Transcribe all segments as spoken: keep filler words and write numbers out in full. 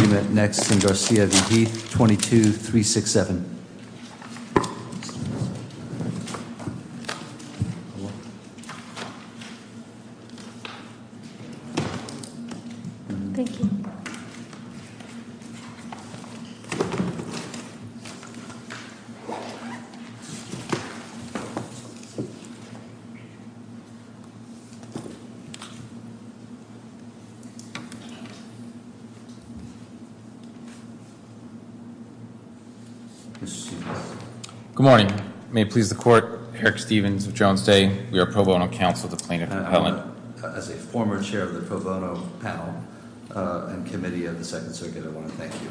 argument next in Garcia v. Heath, twenty-two three sixty-seven. Thank you. Good morning. May it please the Court, Eric Stevens of Jones Day. We are pro bono counsel to plaintiff and appellant. As a former chair of the pro bono panel uh, and committee of the Second Circuit, I want to thank you.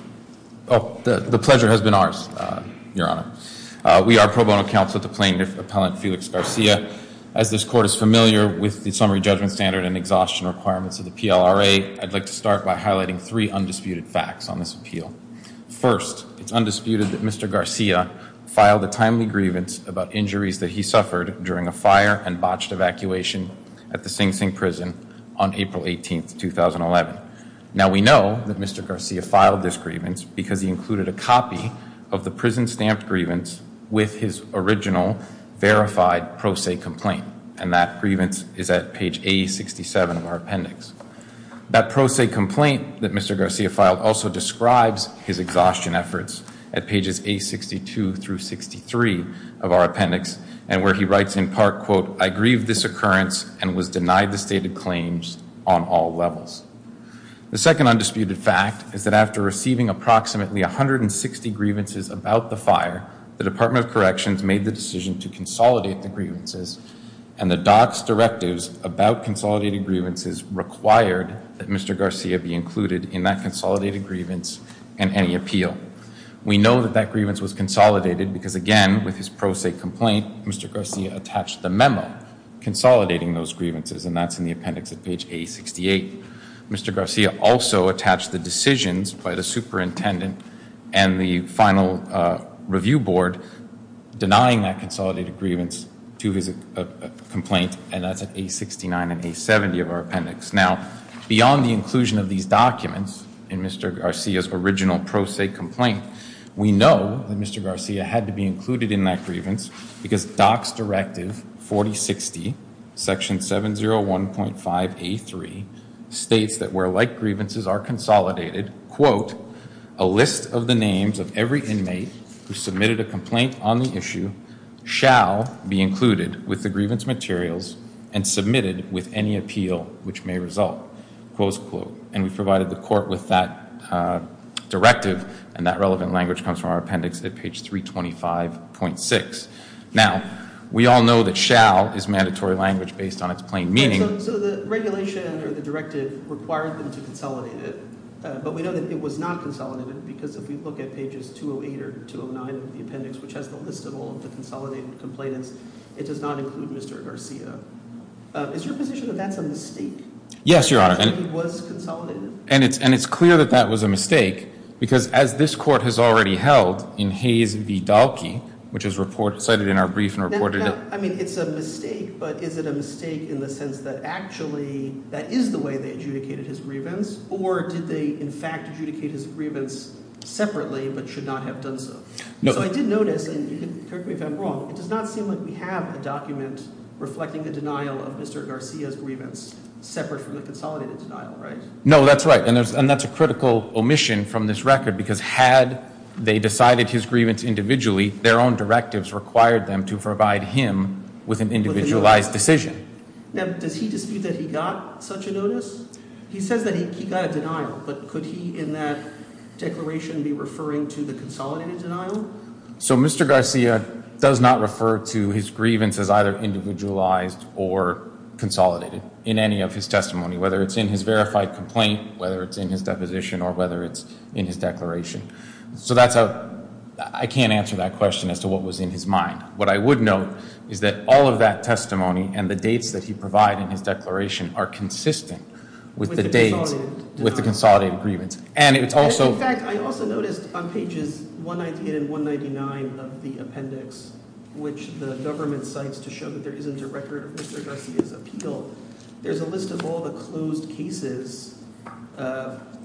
Oh, the, the pleasure has been ours, uh, Your Honor. Uh, we are pro bono counsel to plaintiff appellant Felix Garcia. As this Court is familiar with the summary judgment standard and exhaustion requirements of the P L R A, I'd like to start by highlighting three undisputed facts on this appeal. First, it's undisputed that Mister Garcia filed a timely grievance about injuries that he suffered during a fire and botched evacuation at the Sing Sing prison on April eighteenth, two thousand eleven. Now, we know that Mister Garcia filed this grievance because he included a copy of the prison-stamped grievance with his original verified pro se complaint, and that grievance is at page A sixty-seven of our appendix. That pro se complaint that Mister Garcia filed also describes his exhaustion efforts at pages A sixty-two through sixty-three of our appendix, and where he writes in part, quote, "I grieve this occurrence and was denied the stated claims on all levels." The second undisputed fact is that after receiving approximately one hundred sixty grievances about the fire, the Department of Corrections made the decision to consolidate the grievances, and the D O C's directives about consolidated grievances required that Mister Garcia be included in that consolidated grievance and any appeal. We know that that grievance was consolidated because, again, with his pro se complaint, Mister Garcia attached the memo consolidating those grievances, and that's in the appendix at page A sixty-eight. Mister Garcia also attached the decisions by the superintendent and the final uh, review board denying that consolidated grievance to his uh, uh, complaint, and that's at A sixty-nine and A seventy of our appendix. Now, beyond the inclusion of these documents in Mister Garcia's original pro se complaint, we know that Mister Garcia had to be included in that grievance because D O C's Directive forty sixty, Section seven oh one point five A three, states that where like grievances are consolidated, quote, "A list of the names of every inmate who submitted a complaint on the issue shall be included with the grievance materials and submitted with any appeal which may result," close quote. And we provided the court with that uh, directive, and that relevant language comes from our appendix at page three twenty-five point six. Now, we all know that shall is mandatory language based on its plain meaning. Right, so, so the regulation or the directive required them to consolidate it, uh, but we know that it was not consolidated because if we look at pages two oh eight or two oh nine of the appendix, which has the list of all of the consolidated complainants, it does not include Mister Garcia. Uh, is your position that that's a mistake? Yes, Your Honor. And he was consolidated? And it's, and it's clear that that was a mistake because as this court has already held in Hayes v. Dalkey, which is report, cited in our brief and reported. Now, now, I mean, it's a mistake, but is it a mistake in the sense that actually that is the way they adjudicated his grievance, or did they in fact adjudicate his grievance separately but should not have done so? No. So I did notice, and you can correct me if I'm wrong, it does not seem like we have a document reflecting a denial of Mister Garcia's grievance separate from the consolidated denial, right? No, that's right, and, there's, and that's a critical omission from this record because had they decided his grievance individually, their own directives required them to provide him with an individualized decision. Now, does he dispute that he got such a notice? He says that he, he got a denial, but could he in that declaration be referring to the consolidated denial? So Mister Garcia does not refer to his grievance as either individualized or consolidated in any of his testimony, whether it's in his verified complaint, whether it's in his deposition, or whether it's in his declaration. So that's a, I can't answer that question as to what was in his mind. What I would note is that all of that testimony and the dates that he provided in his declaration are consistent with, with the, the dates with the consolidated grievance. And it's also... And in fact, I also noticed on pages one ninety-eight and one ninety-nine of the appendix, which the government cites to show that there isn't a record of Mister Garcia's appeal, there's a list of all the closed cases uh,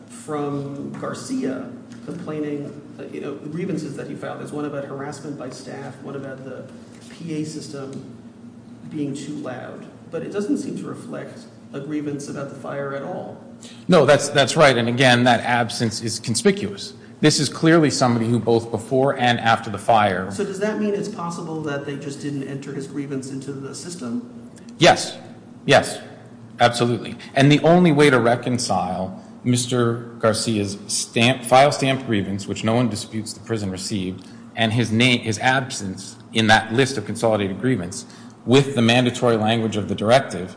from Garcia complaining, uh, you know, the grievances that he filed. There's one about harassment by staff, one about the P A system being too loud. But it doesn't seem to reflect a grievance about the fire at all. No, that's that's right. And again, that absence is conspicuous. This is clearly somebody who both before and after the fire. So does that mean it's possible that they just didn't enter his grievance into the system? Yes. Yes. Absolutely. And the only way to reconcile Mister Garcia's stamp, file stamped grievance, which no one disputes the prison received, and his name, his absence in that list of consolidated grievance with the mandatory language of the directive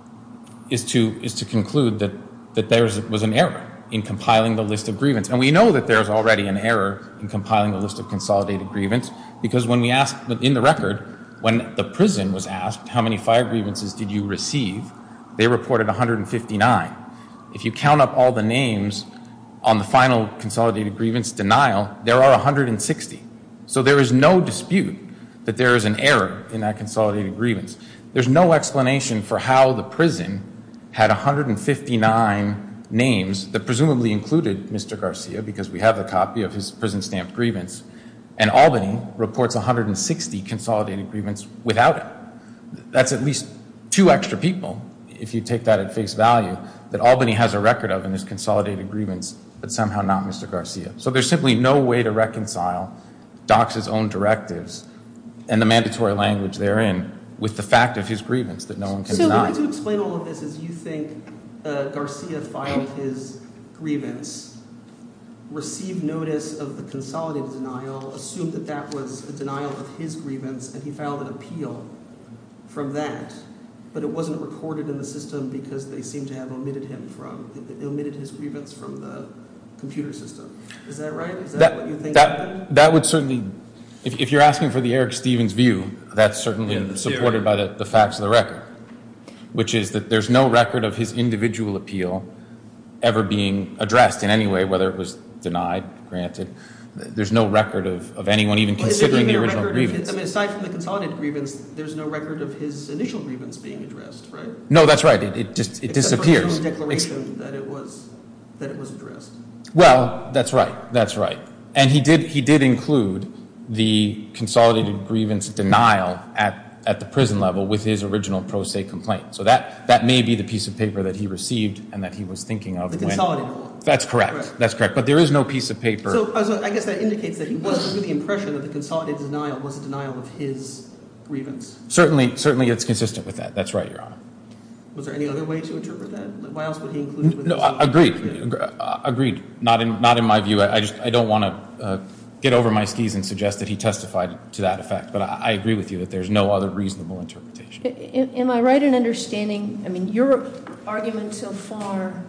is to is to conclude that that there was an error in compiling the list of grievance. And we know that there's already an error in compiling the list of consolidated grievance because when we asked, in the record, when the prison was asked how many fire grievances did you receive, they reported one hundred fifty-nine. If you count up all the names on the final consolidated grievance denial, there are one hundred sixty. So there is no dispute that there is an error in that consolidated grievance. There's no explanation for how the prison had one hundred fifty-nine names that presumably included Mister Garcia, because we have the copy of his prison stamped grievance, and Albany reports one hundred sixty consolidated grievance without it. That's at least two extra people, if you take that at face value, that Albany has a record of in his consolidated grievance, but somehow not Mister Garcia. So there's simply no way to reconcile Dox's own directives and the mandatory language therein with the fact of his grievance that no one can so deny. So the way to explain all of this is you think uh, Garcia filed his grievance, received notice of the consolidated denial, assumed that that was a denial of his grievance, and he filed an appeal from that. But it wasn't recorded in the system because they seem to have omitted him from, omitted his grievance from the computer system. Is that right? Is that, that what you think that, happened? That would certainly, if, if you're asking for the Eric Stevens view, that's certainly yeah, supported by the, the facts of the record, which is that there's no record of his individual appeal ever being addressed in any way, whether it was denied, granted. There's no record of, of anyone even well, considering even the original grievance. His, I mean, aside from the consolidated grievance, there's no record of his initial grievance being addressed, right? No, that's right. It, it just it Except disappears. For his own declaration Ex- that it was that it was addressed. Well, that's right. That's right. And he did he did include the consolidated grievance denial at at the prison level with his original pro se complaint. So that that may be the piece of paper that he received and that he was thinking of. The when, consolidated one. That's correct. Right. That's correct. But there is no piece of paper. So, so I guess that indicates that he was under the impression that the consolidated denial was a denial of his grievance. Certainly, certainly it's consistent with that. That's right, Your Honor. Was there any other way to interpret that? Why else would he include it with No, his uh, agreed. Yeah. Agreed. Not in not in my view. I, I just I don't want to uh, get over my skis and suggest that he testified to that effect. But I, I agree with you that there's no other reasonable interpretation. Am I right in understanding? I mean, your argument so far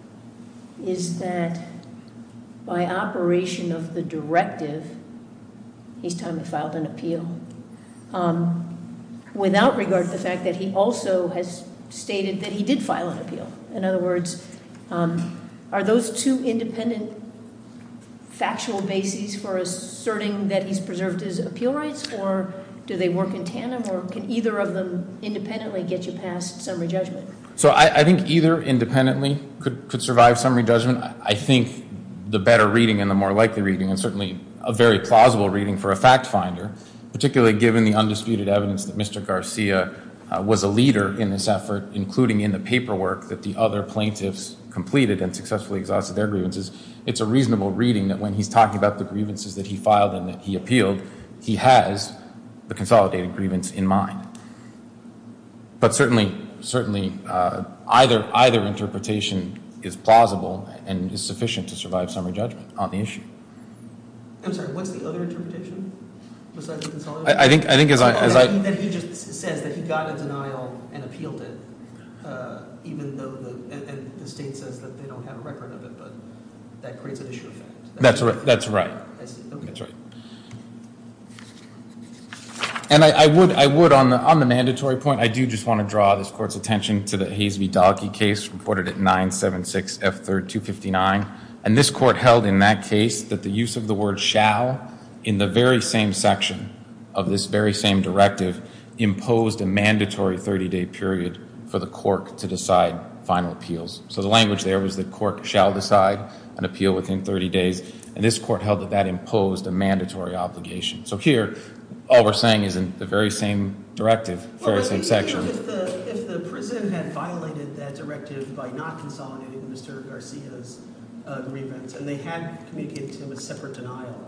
is that by operation of the directive, he's timely filed an appeal, um, without regard to the fact that he also has stated that he did file an appeal. In other words, um, are those two independent factual bases for asserting that he's preserved his appeal rights, or do they work in tandem, or can either of them independently get you past summary judgment? So I, I think either independently could, could survive summary judgment. I, I think the better reading and the more likely reading, and certainly a very plausible reading for a fact finder, particularly given the undisputed evidence that Mister Garcia uh, was a leader in this effort, including in the paperwork that the other plaintiffs completed and successfully exhausted their grievances, it's a reasonable reading that when he's talking about the grievances that he filed and that he appealed, he has the consolidated grievance in mind. But certainly, certainly uh, either either interpretation is plausible and is sufficient to survive summary judgment on the issue. I'm sorry, what's the other interpretation besides the consolidated? I, I think I think as I as that I he, that he just says that he got a denial and appealed it, uh, even though the and, and the state says that they don't have a record of it, but that creates an issue of fact. That's, that's right. That's right. I see. Okay. That's right. And I, I would, I would on the on the mandatory point, I do just want to draw this court's attention to the Hayes v. Dahlke case reported at nine seventy-six F third two fifty-nine. And this court held in that case that the use of the word shall in the very same section of this very same directive imposed a mandatory thirty-day period for the court to decide final appeals. So the language there was that court shall decide an appeal within thirty days. And this court held that that imposed a mandatory obligation. So here, all we're saying is in the very same directive, very well, same you section. know, if, the, if the prison had violated that directive by not consolidating Mister Garcia's uh, grievance, and they had communicated to him a separate denial,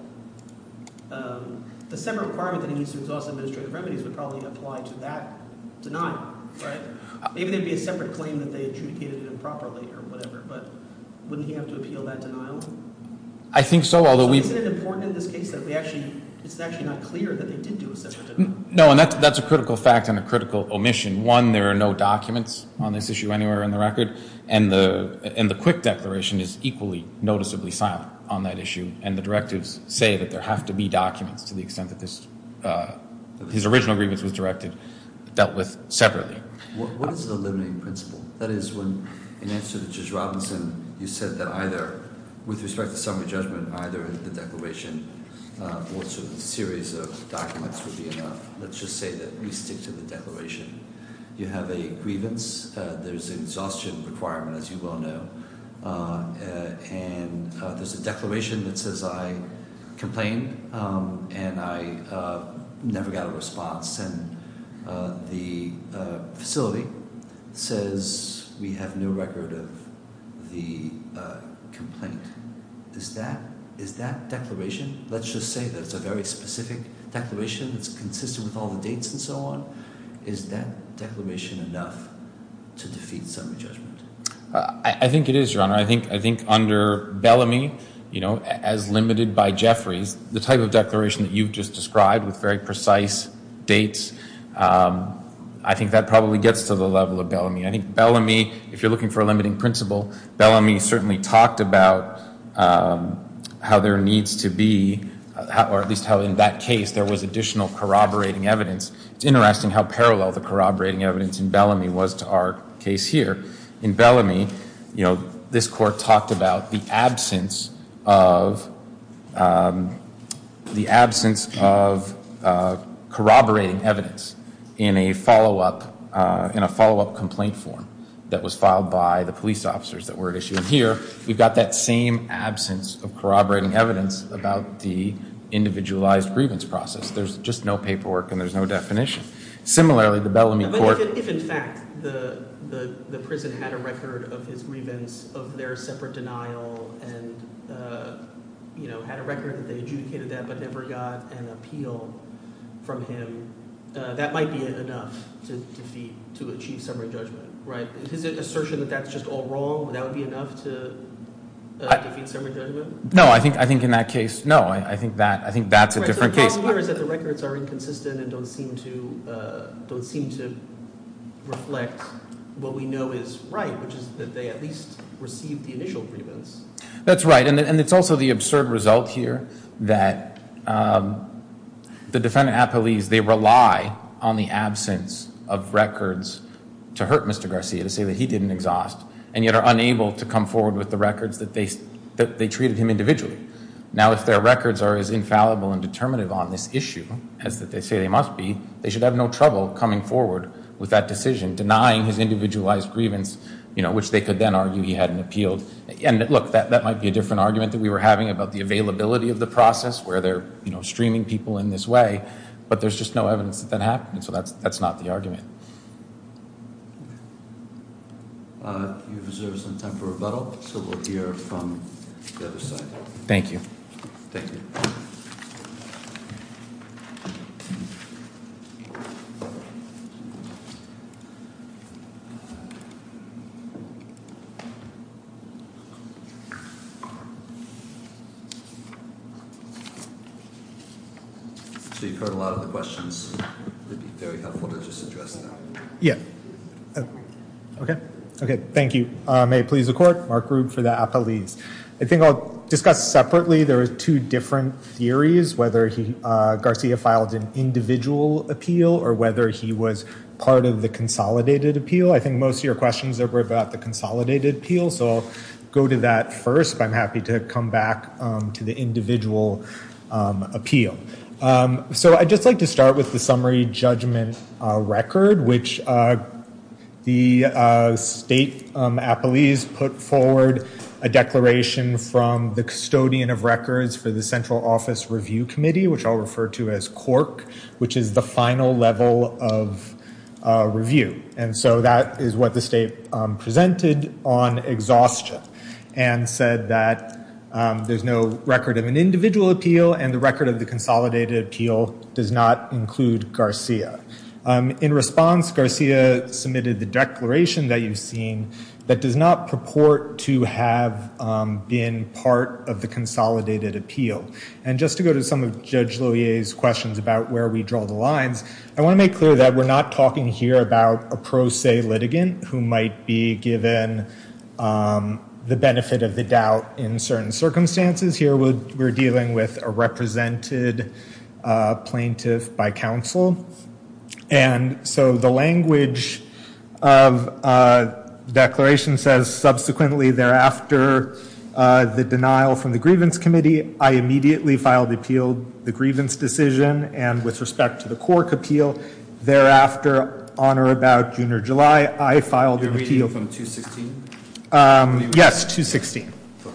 um, the separate requirement that he needs to exhaust administrative remedies would probably apply to that denial, right? Maybe there'd be a separate claim that they adjudicated it improperly or whatever, but wouldn't he have to appeal that denial? I think so, although so we... Isn't it important in this case that we actually, it's actually not clear that they did do a separate denial? No, and that's, that's a critical fact and a critical omission. One, there are no documents on this issue anywhere in the record, and the, and the quick declaration is equally noticeably silent on that issue, and the directives say that there have to be documents to the extent that this, uh, his original grievance was directed, dealt with separately. What, what is the limiting principle? That is, when, in answer to Judge Robinson, you said that either, with respect to summary judgment, either the declaration uh, or sort of a series of documents would be enough. Let's just say that we stick to the declaration. You have a grievance, uh, there's an exhaustion requirement, as you well know, uh, uh, and uh, there's a declaration that says I complained um, and I uh, never got a response, and uh, the uh, facility says we have no record of the uh, complaint. Is that is that declaration, let's just say that it's a very specific declaration that's consistent with all the dates and so on, is that declaration enough to defeat summary judgment? Uh, I, I think it is, Your Honor. I think I think under Bellamy, you know, as limited by Jeffries, the type of declaration that you've just described with very precise dates, um, I think that probably gets to the level of Bellamy. I think Bellamy, if you're looking for a limiting principle, Bellamy certainly talked about um, how there needs to be, uh, how, or at least how in that case there was additional corroborating evidence. It's interesting how parallel the corroborating evidence in Bellamy was to our case here. In Bellamy, you know, this court talked about the absence of um, the absence of uh, corroborating evidence in a follow-up uh, in a follow-up complaint form that was filed by the police officers that were at issue. And here, we've got that same absence of corroborating evidence about the individualized grievance process. There's just no paperwork and there's no definition. Similarly, the Bellamy yeah, but court... If, if in fact the, the, the prison had a record of his grievance, of their separate denial, and uh, you know, had a record that they adjudicated that but never got an appeal from him, uh, that might be enough to defeat, to achieve summary judgment, right? His assertion that that's just all wrong, that would be enough to uh, I, defeat summary judgment? No, I think I think in that case, no. I, I think that I think that's a right, different so the case. problem here is that the records are inconsistent and don't seem to uh, don't seem to reflect what we know is right, which is that they at least received the initial grievance. That's right, and and it's also the absurd result here that um, the defendant appellees, they rely on the absence of records to hurt Mister Garcia, to say that he didn't exhaust, and yet are unable to come forward with the records that they that they treated him individually. Now, if their records are as infallible and determinative on this issue as that they say they must be, they should have no trouble coming forward with that decision, denying his individualized grievance, you know, which they could then argue he hadn't appealed. And look, that, that might be a different argument that we were having about the availability of the process, where they're, you know, streaming people in this way, but there's just no evidence that that happened, and so that's that's not the argument. Uh, you've reserved some time for rebuttal, so we'll hear from the other side. Thank you. Thank you. So you've heard a lot of the questions. It'd be very helpful to just address them. Yeah. Uh, okay. Okay. Thank you. Uh, may it please the court. Mark Rube for the appellees. I think I'll discuss separately. There are two different theories, whether he uh, Garcia filed an individual appeal or whether he was part of the consolidated appeal. I think most of your questions were about the consolidated appeal, so I'll go to that first, but I'm happy to come back um, to the individual um, appeal. Um, so I'd just like to start with the summary judgment uh, record, which uh, the uh, state um, appellees put forward a declaration from the custodian of records for the Central Office Review Committee, which I'll refer to as CORC, which is the final level of uh, review. And so that is what the state um, presented on exhaustion and said that um, there's no record of an individual appeal and the record of the consolidated appeal does not include Garcia. Um, in response, Garcia submitted the declaration that you've seen that does not purport to have um, been part of the consolidated appeal. And just to go to some of Judge Lohier's questions about where we draw the lines, I want to make clear that we're not talking here about a pro se litigant who might be given um, the benefit of the doubt in certain circumstances. Here we're, we're dealing with a represented uh, plaintiff by counsel. And so the language of uh, declaration says, subsequently thereafter, uh, the denial from the grievance committee, I immediately filed appeal the grievance decision, and with respect to the CORC appeal, thereafter, on or about June or July, I filed You're an reading appeal. from two sixteen? Um, yes, two sixteen.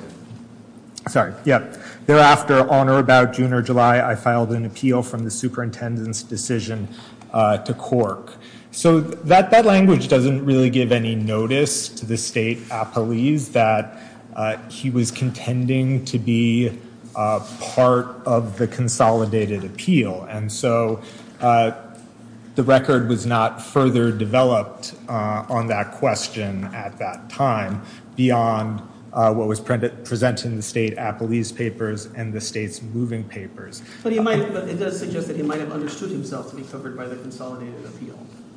Sorry, yeah. Thereafter, on or about June or July, I filed an appeal from the superintendent's decision uh, to CORC. So that, that language doesn't really give any notice to the state appellees that uh, he was contending to be uh, part of the consolidated appeal. And so uh, the record was not further developed uh, on that question at that time beyond uh, what was pre- presented in the state appellees papers and the state's moving papers. But he might, but it does suggest that he might have understood himself to be covered by the consolidated appeal.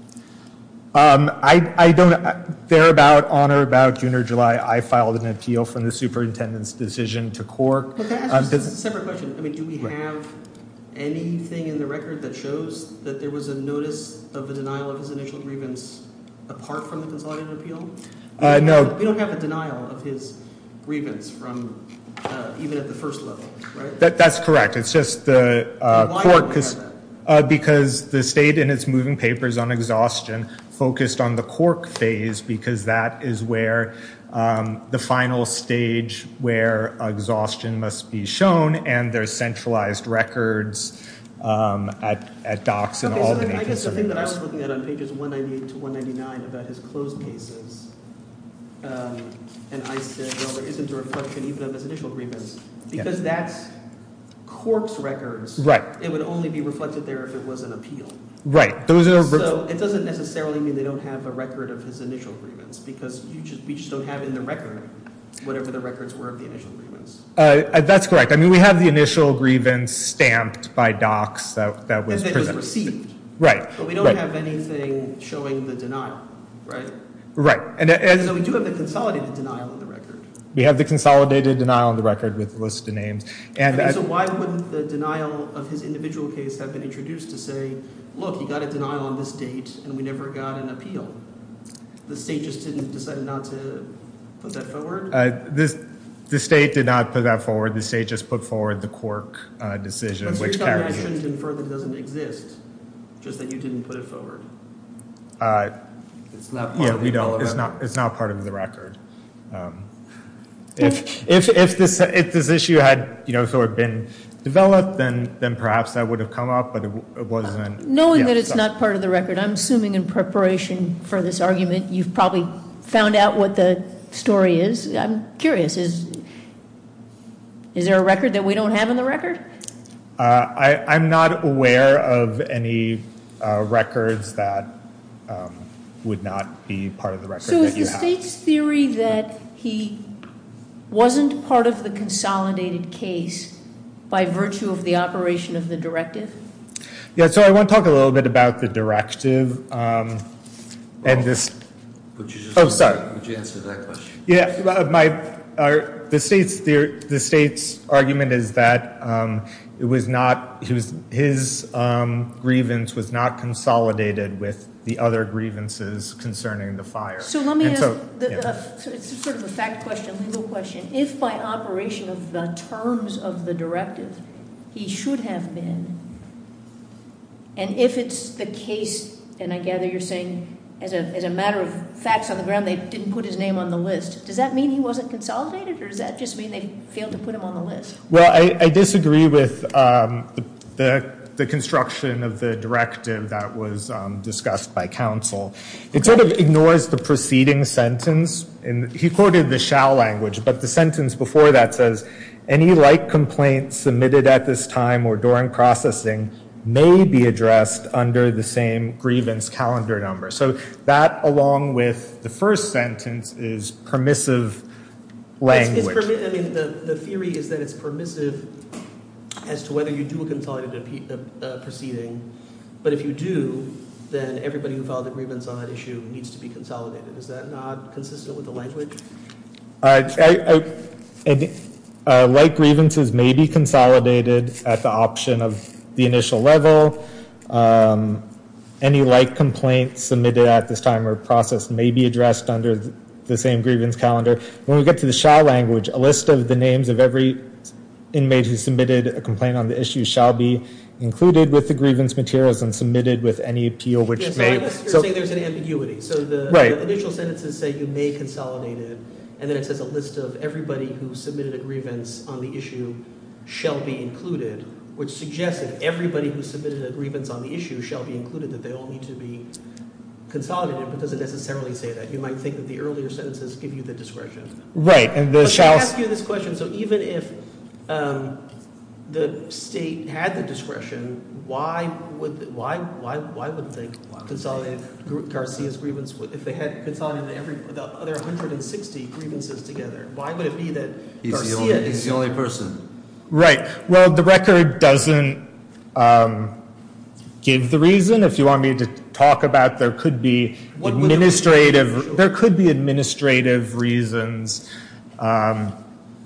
Um, I, I don't, thereabout, on or about June or July, I filed an appeal from the superintendent's decision to CORC. Okay, Um, that's does- a separate question. I mean, do we Right. have anything in the record that shows that there was a notice of a denial of his initial grievance apart from the consolidated appeal? We Uh, don't no. have- We don't have a denial of his grievance from, uh, even at the first level, right? That, that's correct. It's just the uh, Why court, don't we cus- have that? uh, because the state in its moving papers on exhaustion focused on the CORC phase because that is where um, the final stage where exhaustion must be shown, and there's centralized records um, at, at docks in Okay, so Albany. then I guess the thing concerning that I those. was looking at on pages one ninety-eight to one ninety-nine about his closed cases, um, and I said, well, there isn't a reflection even of his initial grievance, because that's CORC's records. Right. It would only be reflected there if it was an appeal. Right. Those are So it doesn't necessarily mean they don't have a record of his initial grievance, because you just, we just don't have in the record whatever the records were of the initial grievance. Uh, that's correct. I mean, we have the initial grievance stamped by docs that, that was And that was presented. received. Right. But we don't right. have anything showing the denial, right? Right. And, and So we do have the consolidated denial in the record. we have the consolidated denial on the record with the list of names. And I mean, uh, so why wouldn't the denial of his individual case have been introduced to say, look, he got a denial on this date and we never got an appeal? The state just didn't decide not to put that forward? uh, this, the state did not put that forward. The state just put forward the CORC uh, decision, But so you're which telling me I carries it. shouldn't infer that it doesn't exist, just that you didn't put it forward? Uh, It's not part yeah, of the we don't. appellate It's record. not. It's not part of the record. Um, if if if this if this issue had you know sort of been developed, then then perhaps that would have come up, but it, it wasn't. Knowing Yeah, that it's so- not part of the record, I'm assuming in preparation for this argument, you've probably found out what the story is. I'm curious, is, is there a record that we don't have in the record? Uh, I, I'm not aware of any uh, records that um, would not be part of the record So is that you the have. state's theory that he wasn't part of the consolidated case by virtue of the operation of the directive? Yeah, so I want to talk a little bit about the directive um, and this. Would you just, Oh, sorry. Would you answer that question? Yeah, uh, my uh, the state's theory, the state's argument is that um, it was not he was his um, grievance was not consolidated with the other grievances concerning the fire. So let me And ask, so, the, yeah. uh, so it's sort of a fact question, legal question. If by operation of the terms of the directive, he should have been, and if it's the case, and I gather you're saying as a, as a matter of facts on the ground, they didn't put his name on the list. Does that mean he wasn't consolidated, or does that just mean they failed to put him on the list? Well, I, I disagree with um, the, the the construction of the directive that was um, discussed by counsel. It sort of ignores the preceding sentence. And he quoted the shall language, but the sentence before that says, any like complaint submitted at this time or during processing may be addressed under the same grievance calendar number. So that, along with the first sentence, is permissive language. It's, it's permi- I mean, the, the theory is that it's permissive as to whether you do a consolidated uh, uh, proceeding, but if you do, then everybody who filed a grievance on that issue needs to be consolidated. Is that not consistent with the language? Uh, I, I, uh, like grievances may be consolidated at the option of the initial level. Um, any like complaint submitted at this time or process may be addressed under the same grievance calendar. When we get to the shall language, a list of the names of every inmate who submitted a complaint on the issue shall be included with the grievance materials and submitted with any appeal which yeah, so may. I guess you're so, saying there's an ambiguity. So the, right. the initial sentences say you may consolidate it, and then it says a list of everybody who submitted a grievance on the issue shall be included, which suggests that everybody who submitted a grievance on the issue shall be included, that they all need to be consolidated, but doesn't necessarily say that. You might think that the earlier sentences give you the discretion. Right, and the but shall. Let me ask you this question. So even if um, the state had the discretion, why would why why why would they consolidate Garcia's grievance if they had consolidated every the other one hundred sixty grievances together? Why would it be that He's Garcia the only, is he's the only person. Right. Well, the record doesn't um, give the reason. If you want me to talk about, there could be What would administrative. the- There could be administrative reasons. Um,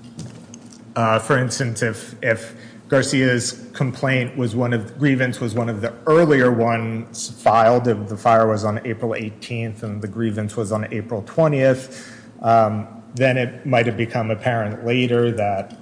uh, for instance, if if Garcia's complaint was one of grievance was one of the earlier ones filed, if the fire was on April eighteenth and the grievance was on April twentieth, um, then it might have become apparent later that.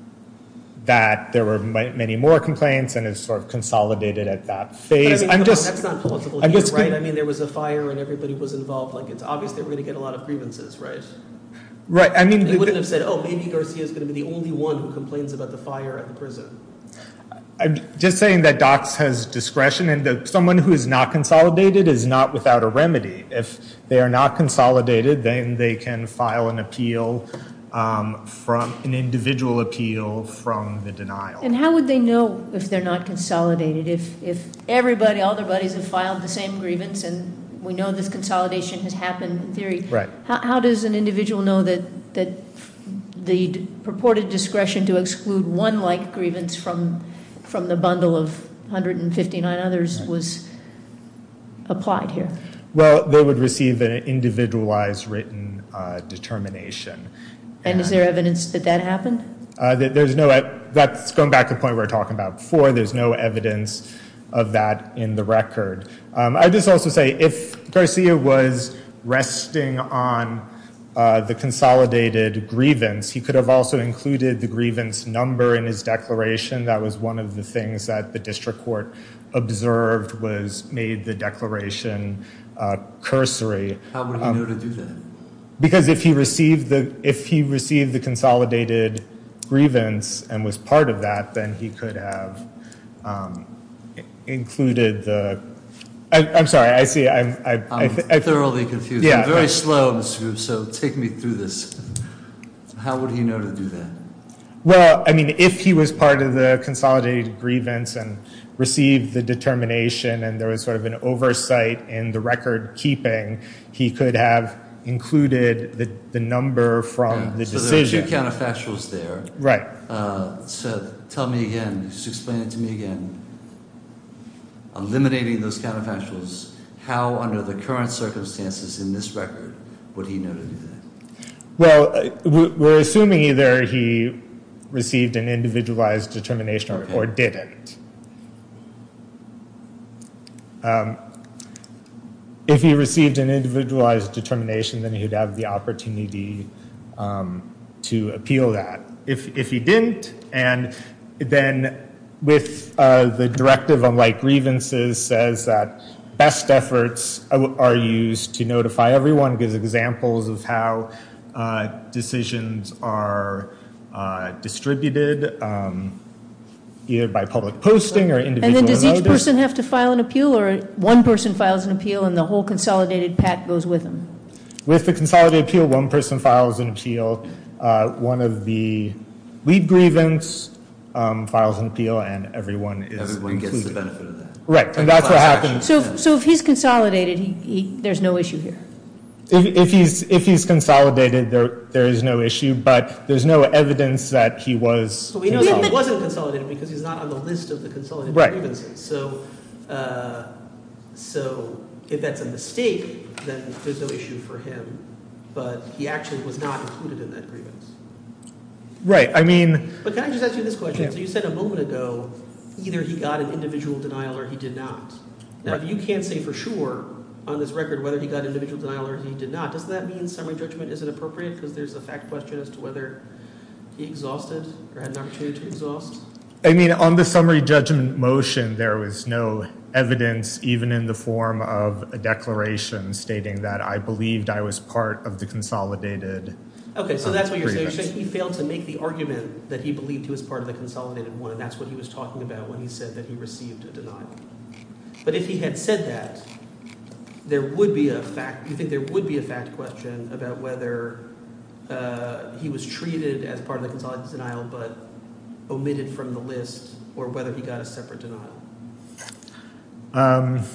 that there were many more complaints and it's sort of consolidated at that phase. But I mean, I'm come just, on, that's not plausible I'm here, just right? gonna- I mean, there was a fire and everybody was involved. Like, it's obvious they were going to get a lot of grievances, right? right. I mean, They the- wouldn't have said, oh, maybe Garcia is going to be the only one who complains about the fire at the prison. I'm just saying that Docs has discretion, and that someone who is not consolidated is not without a remedy. If they are not consolidated, then they can file an appeal um, from an individual appeal from the denial. And how would they know if they're not consolidated? If if everybody, all their buddies have filed the same grievance and we know this consolidation has happened in theory, Right. how, how does an individual know that, that the d- purported discretion to exclude one like grievance from, from the bundle of one hundred fifty-nine others was applied here? Well, they would receive an individualized written uh, determination. And is there evidence that that happened? Uh, that there's no, that's going back to the point we were talking about before, there's no evidence of that in the record. Um, I'd just also say if Garcia was resting on uh, the consolidated grievance, he could have also included the grievance number in his declaration. That was one of the things that the district court observed was made the declaration uh, cursory. How would he Um, know to do that? Because if he received the if he received the consolidated grievance and was part of that, then he could have um, i- included the. I, I'm sorry. I see. I'm. I, I, I'm th- I thoroughly confused. Yeah, I'm very no. slow, Mister Group, so take me through this. How would he know to do that? Well, I mean, if he was part of the consolidated grievance and received the determination, and there was sort of an oversight in the record keeping, he could have included the the number from Yeah, the so decision. there are two counterfactuals there. Right. Uh, so tell me again, just explain it to me again. Eliminating those counterfactuals, how under the current circumstances in this record would he know to do that? Well, uh, we- we're assuming either he received an individualized determination or, Okay. or didn't. Um, if he received an individualized determination, then he'd have the opportunity um, to appeal that. If if he didn't, and then with uh, the directive on like grievances says that best efforts are used to notify everyone, gives examples of how uh, decisions are uh, distributed, um, either by public posting or individual And then does each notice. person have to file an appeal, or one person files an appeal and the whole consolidated pack goes with them? With the consolidated appeal, one person files an appeal. Uh, one of the lead grievance um, files an appeal, and everyone is Everyone included. gets the benefit of that. Right, Like and that's what class happens. action. So, so if he's consolidated, he, he, there's no issue here. If, if he's if he's consolidated, there there is no issue, but there's no evidence that he was. So we know that he consolidated. wasn't consolidated because he's not on the list of the consolidated Right. grievances. So, uh, so if that's a mistake, then there's no issue for him. But he actually was not included in that grievance. Right. I mean, But can I just ask you this question? Yeah. So you said a moment ago, either he got an individual denial or he did not. Now, Right. if you can't say for sure on this record whether he got individual denial or he did not, doesn't that mean summary judgment isn't appropriate because there's a fact question as to whether he exhausted or had an opportunity to exhaust? I mean, on the summary judgment motion, there was no evidence, even in the form of a declaration stating that I believed I was part of the consolidated. Okay, so that's what you're saying. You're grievance. saying he failed to make the argument that he believed he was part of the consolidated one, and that's what he was talking about when he said that he received a denial. But if he had said that, there would be a fact, you think there would be a fact question about whether uh, he was treated as part of the consolidated denial but omitted from the list, or whether he got a separate denial? Um,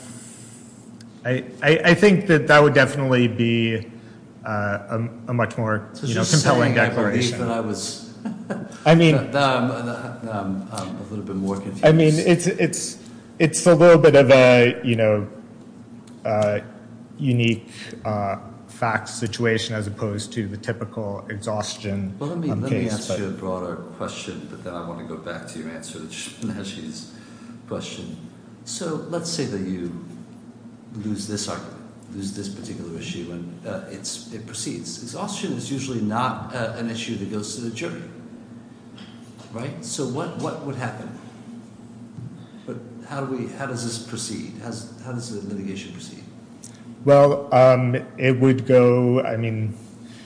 I, I I think that that would definitely be uh, a, a much more So you know just compelling saying declaration. I believe that I was. I mean, now I'm, now I'm, I'm a little bit more confused. I mean, it's it's it's a little bit of a you know uh, unique uh, fact situation as opposed to the typical exhaustion Well, let me um, let me case. ask but- you a broader question, but then I want to go back to your answer to Shanashi's question. So let's say that you lose this argument, lose this particular issue, and uh, it's it proceeds. Exhaustion is usually not uh, an issue that goes to the jury, right? So what, what would happen? But how do we? How does this proceed? How's, how does the litigation proceed? Well, um, it would go, I mean,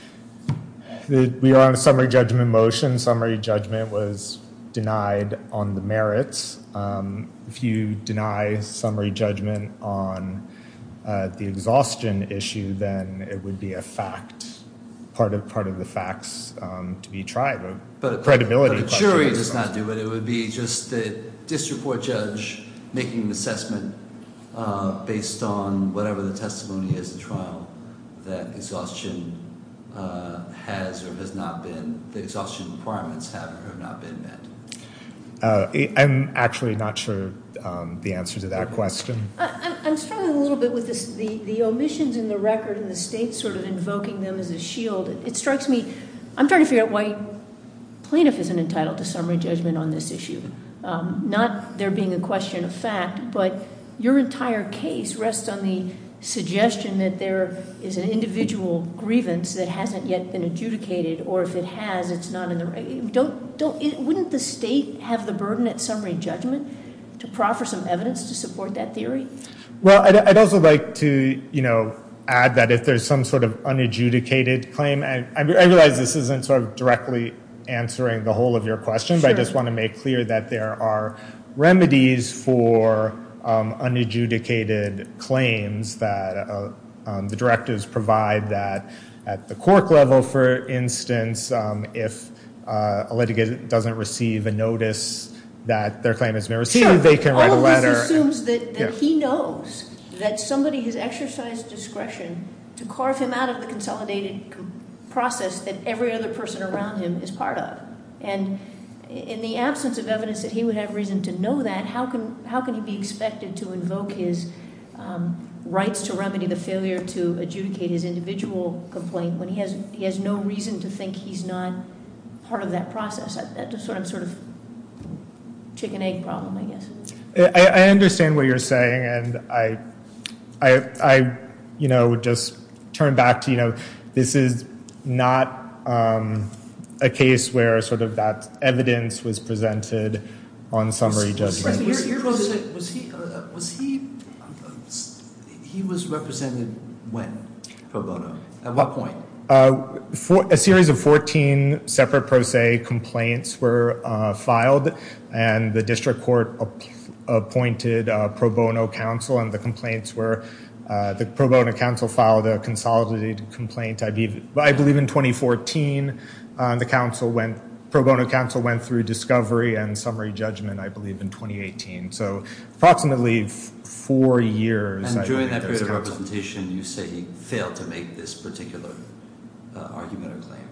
the, we are on a summary judgment motion. Summary judgment was denied on the merits. Um, if you deny summary judgment on uh, the exhaustion issue, then it would be a fact, part of part of the facts um, to be tried. A But credibility But a question jury of does not exhaustion. do it. It would be just the district court judge making an assessment uh, based on whatever the testimony is in trial that exhaustion uh, has or has not been, the exhaustion requirements have or have not been met. Uh, I'm actually not sure um, the answer to that question. I, I'm- I'm struggling a little bit with this, the, the omissions in the record and the state sort of invoking them as a shield. It, it strikes me, I'm trying to figure out why plaintiff isn't entitled to summary judgment on this issue. Um, not there being a question of fact, but your entire case rests on the suggestion that there is an individual grievance that hasn't yet been adjudicated, or if it has, it's not in the don't don't. It, wouldn't the state have the burden at summary judgment to proffer some evidence to support that theory? Well, I'd, I'd also like to, you know, add that if there's some sort of unadjudicated claim, and I, I realize this isn't sort of directly answering the whole of your question, but I Sure. just want to make clear that there are remedies for um, unadjudicated claims that uh, um, the directives provide that at the court level, for instance, um, if uh, a litigant doesn't receive a notice that their claim has been received, Sure. they can write All a of letter. this assumes that, that Yeah. he knows that somebody has exercised discretion to carve him out of the consolidated com- process that every other person around him is part of. And in the absence of evidence that he would have reason to know that, how can how can he be expected to invoke his um, rights to remedy the failure to adjudicate his individual complaint when he has he has no reason to think he's not part of that process? That, that's sort of sort of chicken egg problem, I guess. I, I understand what you're saying, and I, I, I, you know, just turn back to, you know, this is not um, a case where sort of that evidence was presented on summary Was- was- judgment. Was, Your- your was, position- was he? Uh, was he? he was represented when, pro bono? At what point? Uh, for, a series of fourteen separate pro se complaints were uh, filed, and the district court ap- appointed uh, pro bono counsel, and the complaints were, uh, the pro bono counsel filed a consolidated complaint, I believe, I believe in twenty fourteen. Uh, the counsel went, pro bono counsel went through discovery and summary judgment, I believe, in twenty eighteen. So approximately f- four years. And I during believe that period of counsel. representation, you say he failed to make this particular uh, argument or claim.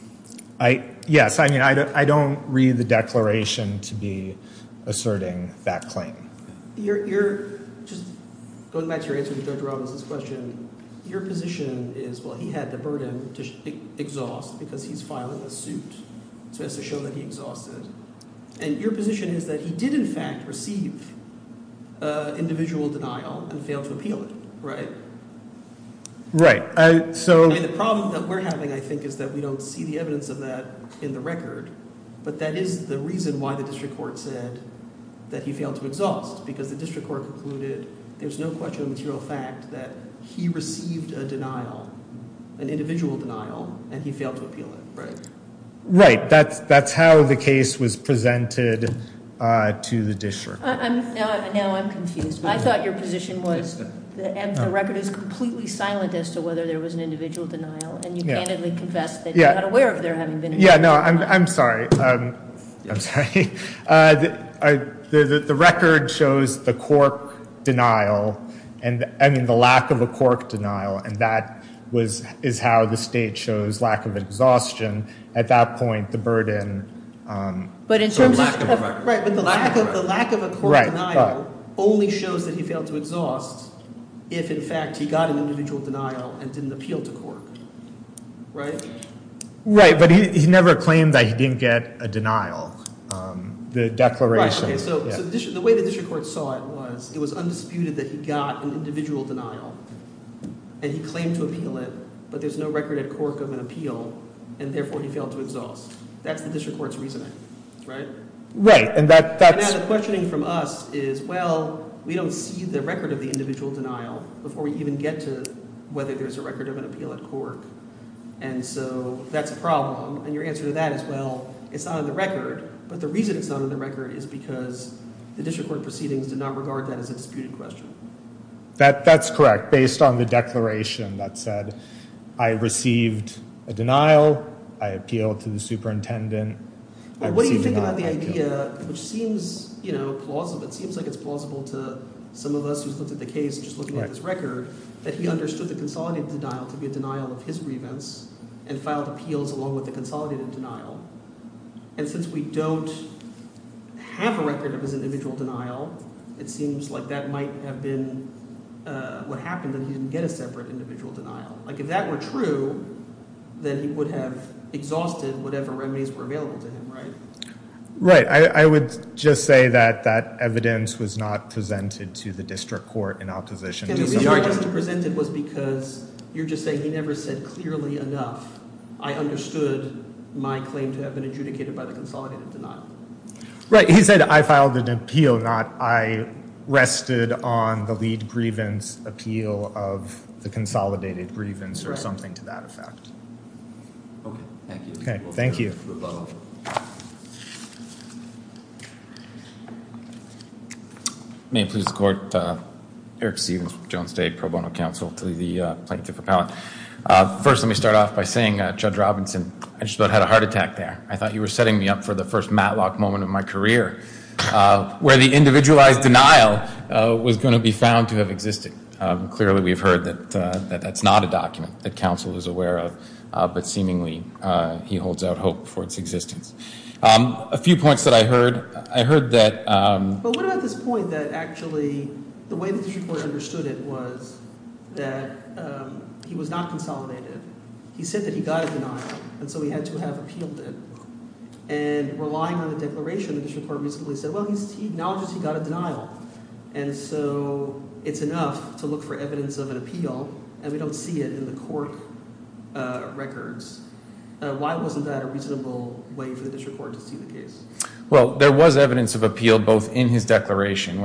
I yes, I mean I, do, I don't read the declaration to be asserting that claim. You're, you're just going back to your answer to Judge Robinson's question. Your position is, well, he had the burden to sh- exhaust because he's filing a suit, so he has to show that he exhausted. And your position is that he did in fact receive uh, individual denial and failed to appeal it, right? Right. Uh, so I mean, the problem that we're having, I think, is that we don't see the evidence of that in the record, but that is the reason why the district court said that he failed to exhaust, because the district court concluded there's no question of material fact that he received a denial, an individual denial, and he failed to appeal it, right? Right. That's that's how the case was presented uh, to the district. I, I'm now, now I'm confused. I thought your position was that the record is completely silent as to whether there was an individual denial, and you Yeah. candidly confessed that Yeah. you're not aware of there having been an Yeah. No. individual I'm denial. I'm sorry. Um, I'm sorry. Uh, the, I, the, the the record shows the Cork denial, and I mean the lack of a Cork denial, and that was is how the state shows lack of exhaustion. At that point, the burden. Um, But in So terms lack of, of a record. Right, but the lack of the lack of a court Right, denial right. only shows that he failed to exhaust if, in fact, he got an individual denial and didn't appeal to Cork, right? right, but he, he never claimed that he didn't get a denial. Um, the Right. declaration. Okay. So, yeah. so the, district, the way the district court saw it was it was undisputed that he got an individual denial, and he claimed to appeal it, but there's no record at Cork of an appeal, and therefore he failed to exhaust. That's the district court's reasoning, right? Right, and that And that's now the questioning from us is, well, we don't see the record of the individual denial before we even get to whether there's a record of an appeal at Cork. And so that's a problem. And your answer to that is, well, it's not in the record, but the reason it's not in the record is because the district court proceedings did not regard that as a disputed question. that that's correct. Based on the declaration that said, I received a denial, I appealed to the superintendent. I Well, what do you received think a about the denial, I appealed. idea, which seems, you know, plausible, it seems like it's plausible to some of us who's looked at the case, just looking Right. at this record, that he understood the consolidated denial to be a denial of his grievance and filed appeals along with the consolidated denial. And since we don't have a record of his individual denial, it seems like that might have been uh, what happened, that he didn't get a separate individual denial. Like, if that were true, then he would have exhausted whatever remedies were available to him, right? Right, I, I would just say that that evidence was not presented to the district court in opposition And to the some reason it argument. wasn't presented was because you're just saying he never said clearly enough, I understood my claim to have been adjudicated by the consolidated denial. Right, he said I filed an appeal, not I rested on the lead grievance appeal of the consolidated grievance or Right. something to that effect. Okay, thank you. Okay, We'll thank hear you. Rebuttal. May it please the court, uh, Eric Stevens, Jones State Pro Bono Counsel to the uh, plaintiff appellant. Uh, first, let me start off by saying, uh, Judge Robinson, I just about had a heart attack there. I thought you were setting me up for the first Matlock moment of my career, uh, where the individualized denial uh, was going to be found to have existed. Um, clearly, we've heard that, uh, that that's not a document that counsel is aware of, uh, but seemingly uh, he holds out hope for its existence. Um, a few points that I heard. I heard that... Um, But what about this point that actually the way the district court understood it was that um, he was not consolidated. He said that he got a denial, and so he had to have appealed it. And relying on the declaration, the district court reasonably said, well, he's, he acknowledges he got a denial. And so it's enough to look for evidence of an appeal, and we don't see it in the Cork uh, records. Uh, why wasn't that a reasonable way for the district court to see the case? Well, there was evidence of appeal both in his declaration, where he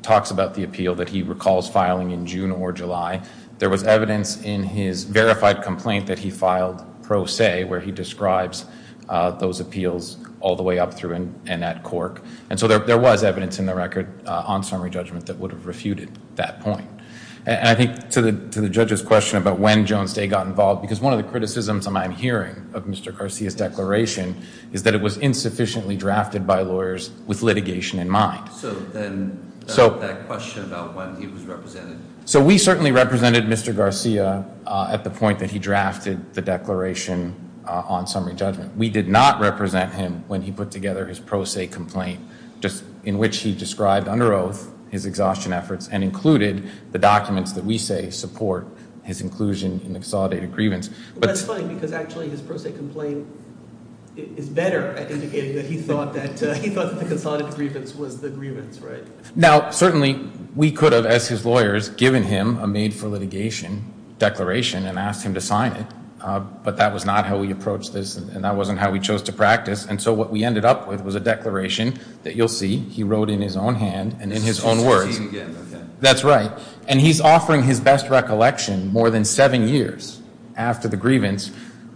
talks about the appeal that he recalls filing in June or July. There was evidence in his verified complaint that he filed pro se, where he describes uh, those appeals all the way up through and, and at Cork. And so there, there was evidence in the record uh, on summary judgment that would have refuted that point. And, and I think to the to the judge's question about when Jones Day got involved, because one of the criticisms I'm hearing of Mister Garcia's declaration is that it was insufficiently drafted by lawyers with litigation in mind. So then that, So- that question about when he was represented. So we certainly represented Mister Garcia uh, at the point that he drafted the declaration uh, on summary judgment. We did not represent him when he put together his pro se complaint, just in which he described under oath his exhaustion efforts and included the documents that we say support his inclusion in the consolidated grievance. But But that's funny because actually his pro se complaint i- is better at indicating that he thought that uh, he thought that the consolidated grievance was the grievance, right? now, certainly, we could have, as his lawyers, given him a made-for-litigation declaration and asked him to sign it, uh, but that was not how we approached this, and, and that wasn't how we chose to practice. And so what we ended up with was a declaration that you'll see he wrote in his own hand and in his own words. Again, okay. That's right. And he's offering his best recollection more than seven years after the grievance,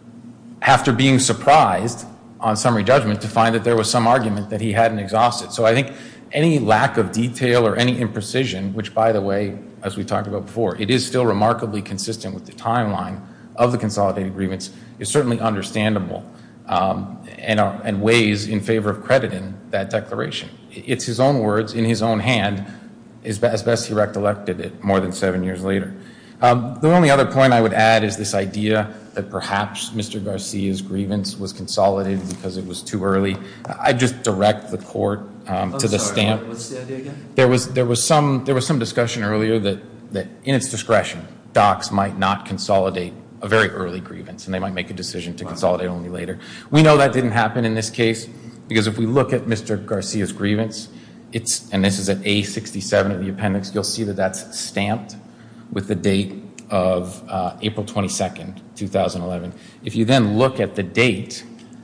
after being surprised on summary judgment to find that there was some argument that he hadn't exhausted. So I think any lack of detail or any imprecision, which, by the way, as we talked about before, it is still remarkably consistent with the timeline of the consolidated grievance, is certainly understandable um, and, uh, and weighs in favor of crediting that declaration. It's his own words in his own hand, as as best he recollected it more than seven years later. Um, the only other point I would add is this idea that perhaps Mister Garcia's grievance was consolidated because it was too early. I just direct the court um, I'm to the sorry, stamp. what- What's the idea again? There was there was some there was some discussion earlier that that in its discretion, docs might not consolidate a very early grievance, and they might make a decision to consolidate only later. We know that didn't happen in this case because if we look at Mister Garcia's grievance, it's and this is at A sixty-seven of the appendix, you'll see that that's stamped with the date of uh, April twenty-second, two thousand eleven. If you then look at the date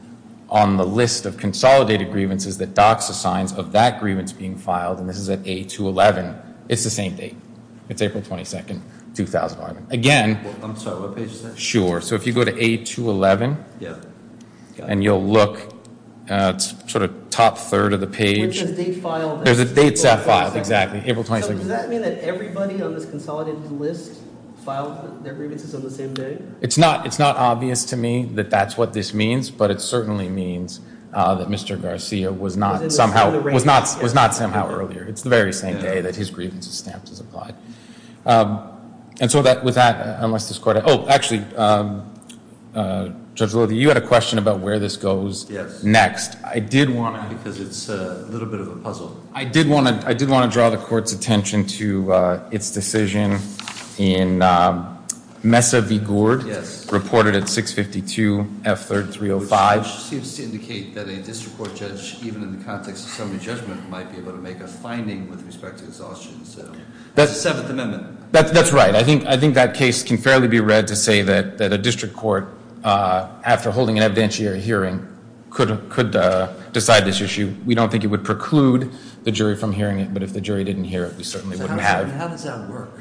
on the list of consolidated grievances that docs assigns of that grievance being filed, and this is at A two eleven, it's the same date. It's April twenty-second, two thousand eleven. Again, Well, I'm sorry, what page is that? sure. So if you go to A two eleven, Yeah. Got it. and you'll look, uh, it's sort of top third of the When it page. says date filed. There's a that's date set April filed, twenty-second. exactly, April So twenty-second. does that mean that everybody on this consolidated list filed their grievances on the same day? It's not, it's not obvious to me that that's what this means, but it certainly means uh, that Mister Garcia was Was in not the- somehow, in the was range, not, yeah. was not somehow earlier. It's the very same Yeah. day that his grievance is stamped as applied. Um, And so that, with that, uh, unless this court, oh, actually, um, uh, Judge Lodi, you had a question about where this goes Yes. next. I did want to, Because it's uh, a little bit of a puzzle. I did want to, I did want to draw the court's attention to uh, its decision in um, Mesa v. Gourd, Yes. reported at six fifty-two F third three oh Which five. seems to indicate that a district court judge, even in the context of summary judgment, might be able to make a finding with respect to exhaustion. So that's That's- the Seventh Amendment. That's, that's right. I think, I think that case can fairly be read to say that, that a district court, uh, after holding an evidentiary hearing, could, could uh, decide this issue. We don't think it would preclude the jury from hearing it, but if the jury didn't hear it, we certainly So how wouldn't does that- have. How does that work?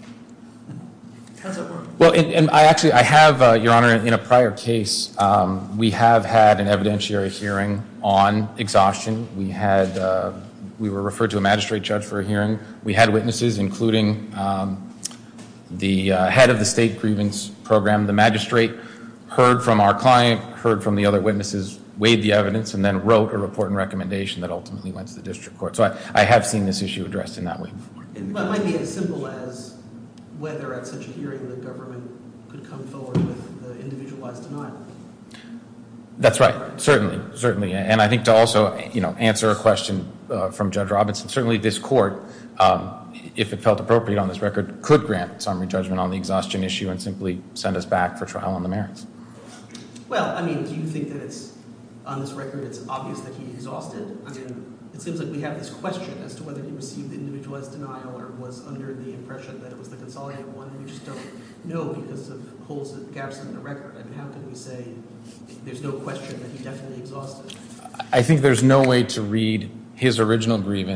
How does that work? Well, and, and I actually, I have, uh, Your Honor, in a prior case, um, we have had an evidentiary hearing on exhaustion. We had, uh, we were referred to a magistrate judge for a hearing. We had witnesses, including um, the uh, head of the state grievance program. The magistrate heard from our client, heard from the other witnesses, weighed the evidence, and then wrote a report and recommendation that ultimately went to the district court. So I, I have seen this issue addressed in that way before. In the Well, it might be as simple as whether at such a hearing the government could come forward with the individualized denial. That's right, certainly, certainly. And I think to also, you know, answer a question uh, from Judge Robinson, certainly this court, um, if it felt appropriate on this record, could grant summary judgment on the exhaustion issue and simply send us back for trial on the merits. Well, I mean, do you think that it's, on this record, it's obvious that he exhausted? I mean, it seems like we have this question as to whether he received the individualized denial or was under the impression that it was the consolidated one. We just don't know because of holes and gaps in the record. I mean, how can we say there's no question that he definitely exhausted? I think there's no way to read his original grievance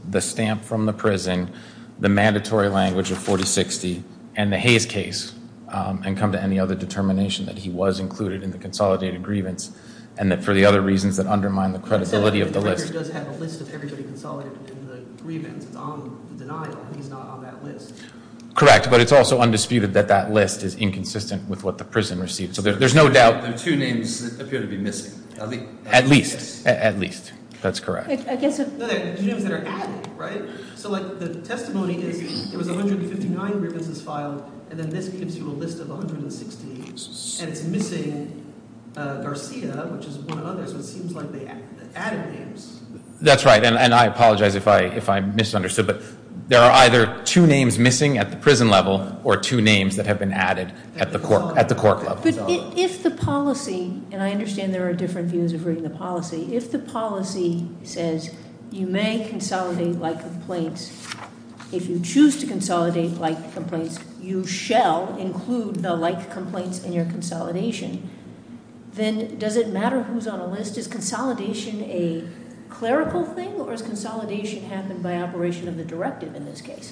the stamp from the prison, the mandatory language of forty sixty, and the Hayes case, um, and come to any other determination that he was included in the consolidated grievance, and that for the other reasons that undermine the credibility of the list. The record does have a list of everybody consolidated in the grievance. It's on the denial. He's not on that list. Correct, but it's also undisputed that that list is inconsistent with what the prison received. So there, there's no doubt. There are two names that appear to be missing. At, le- At least, yes. at, at least. That's correct. I, I guess if, No, they're two names that are added, right? So, like, the testimony is there was one hundred fifty-nine grievances filed, and then this gives you a list of one hundred sixty, and it's missing uh, Garcia, which is one other, so it seems like they added names. That's right, and, and I apologize if I if I misunderstood, but there are either two names missing at the prison level or two names that have been added at the court at the court level. but i- if the policy, and I understand there are different views of reading the policy, if the policy says you may consolidate like complaints, if you choose to consolidate like complaints, you shall include the like complaints in your consolidation, then does it matter who's on a list? Is consolidation a clerical thing, or is consolidation happen by operation of the directive in this case?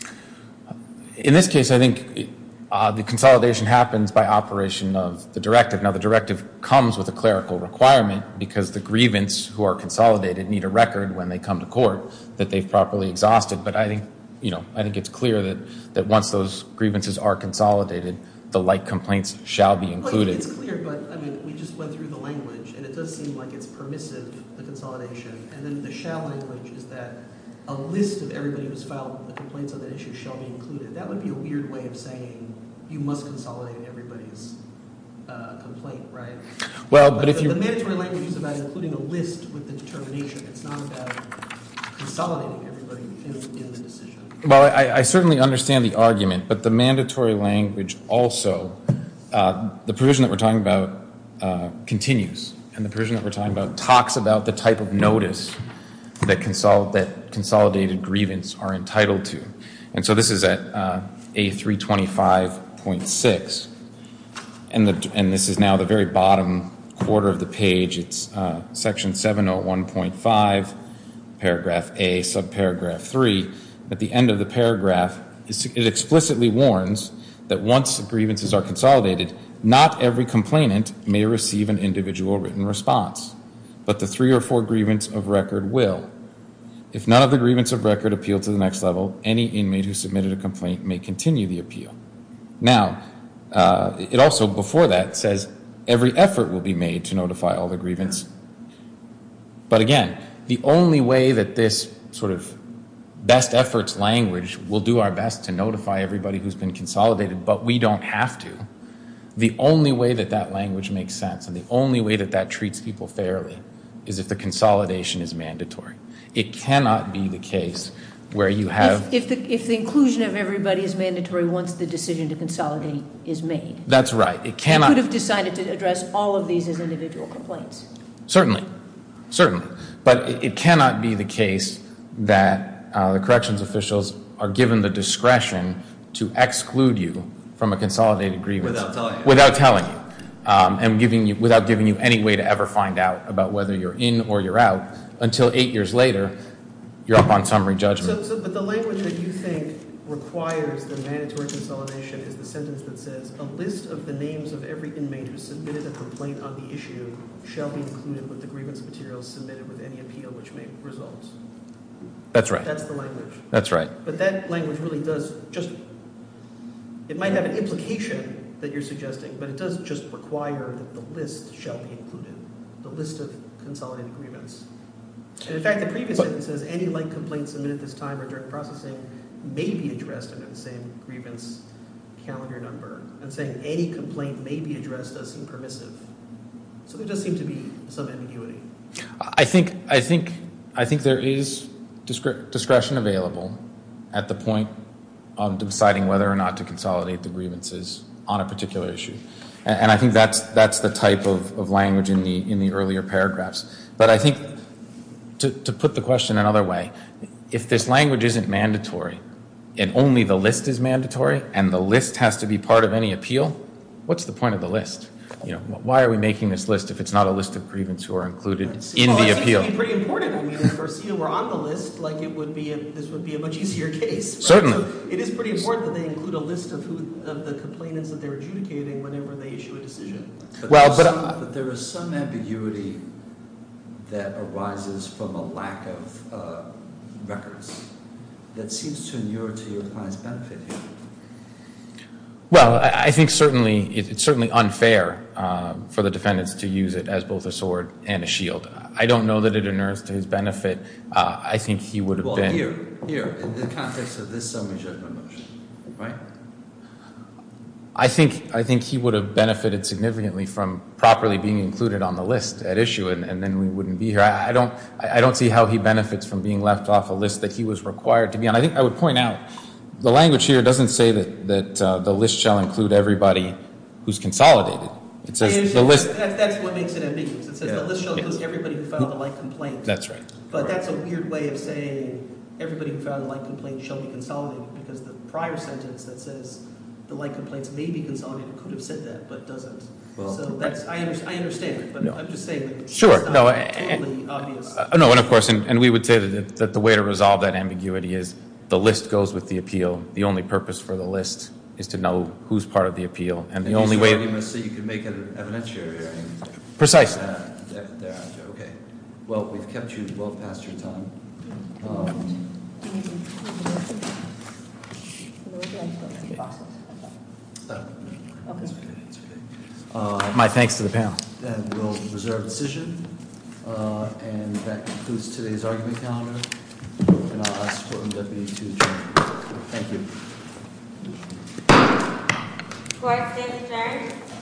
In this case, I think uh, the consolidation happens by operation of the directive. Now, the directive comes with a clerical requirement because the grievants who are consolidated need a record when they come to court that they've properly exhausted. But I think, you know, I think it's clear that, that once those grievances are consolidated, the like complaints shall be included. Well, it's clear, but I mean, we just went through the language, and it does seem like it's permissive, the consolidation. And then the shall language is that a list of everybody who's filed the complaints on that issue shall be included. That would be a weird way of saying you must consolidate everybody's uh, complaint, right? Well, but, but if the, you... the mandatory language is about including a list with the determination. It's not about consolidating everybody in, in the decision. Well, I, I certainly understand the argument, but the mandatory language also, uh, the provision that we're talking about uh, continues, and the provision that we're talking about talks about the type of notice that, consol- that consolidated grievance are entitled to. And so this is at uh, A three twenty-five point six, and, the, and this is now the very bottom quarter of the page. It's uh, section seven oh one point five, paragraph A, subparagraph three. At the end of the paragraph, it explicitly warns that once grievances are consolidated, not every complainant may receive an individual written response, but the three or four grievance of record will. If none of the grievance of record appeal to the next level, any inmate who submitted a complaint may continue the appeal. Now, uh, it also, before that, says every effort will be made to notify all the grievance. But again, the only way that this sort of best efforts language will do our best to notify everybody who's been consolidated, but we don't have to. The only way that that language makes sense and the only way that that treats people fairly is if the consolidation is mandatory. It cannot be the case where you have... If, if, the, if the inclusion of everybody is mandatory once the decision to consolidate is made. That's right. It cannot... You could have decided to address all of these as individual complaints. Certainly. Certainly. But it, it cannot be the case that Uh, the corrections officials are given the discretion to exclude you from a consolidated grievance Without telling you. without telling you, um, and giving you without giving you any way to ever find out about whether you're in or you're out until eight years later, you're up on summary judgment. So, so, but the language that you think requires the mandatory consolidation is the sentence that says a list of the names of every inmate who submitted a complaint on the issue shall be included with the grievance materials submitted with any appeal which may result. That's right. That's the language. That's right. But that language really does just, it might have an implication that you're suggesting, but it does just require that the list shall be included, the list of consolidated grievance. And in fact, the previous sentence says any like complaint submitted this time or during processing may be addressed under the same grievance calendar number. And saying any complaint may be addressed does seem permissive. So there does seem to be some ambiguity. I think I think I think there is discre- discretion available at the point of deciding whether or not to consolidate the grievances on a particular issue, and, and I think that's that's the type of, of language in the in the earlier paragraphs. But I think to, to put the question another way, if this language isn't mandatory, and only the list is mandatory, and the list has to be part of any appeal, what's the point of the list? you know, why are we making this list if it's not a list of grievants who are included in well, the it appeal? Seems to be pretty important. I mean, if Garcia were on the list, like it would be, a, this would be a much easier case. Right? Certainly, so it is pretty important that they include a list of who of the complainants that they're adjudicating whenever they issue a decision. But well, but, but, some, uh, but there is some ambiguity that arises from a lack of uh, records that seems to inure to your client's benefit here. Well, I, I think certainly it, it's certainly unfair uh, for the defendants to use it as both a sword and a shield. I don't know that it inures to his benefit. Uh, I think he would have well, been here, here in the context of this summary judgment motion, right? I think I think he would have benefited significantly from properly being included on the list at issue, and, and then we wouldn't be here. I, I don't I don't see how he benefits from being left off a list that he was required to be on. I think I would point out the language here doesn't say that that uh, the list shall include everybody who's consolidated. It says the list. That, that's what makes it ambiguous. It says Yeah. the list shall include Yes. everybody who filed a like complaint. That's right. But that's a weird way of saying everybody who filed a like complaint shall be consolidated, because the prior sentence that says the like complaints may be consolidated could have said that, but doesn't. Well, so that's I, under, I understand it, but No. I'm just saying that it's Sure. not No, totally and, obvious. Uh, no, and of course, and, and we would say that, that the way to resolve that ambiguity is the list goes with the appeal. The only purpose for the list is to know who's part of the appeal, and the And only these are way. arguments that you can make an evidentiary hearing. Precisely. Uh, there- thereafter. Okay. Well, we've kept you well past your time. Um, Do you need to need a motion? No, we'd like to go through the process. uh, Okay. It's okay. It's okay. Uh, My thanks to the panel. And we'll reserve decision. Uh, and that concludes today's argument calendar. And I'll ask Courtroom Deputy to adjourn. Thank you. Court stands adjourned.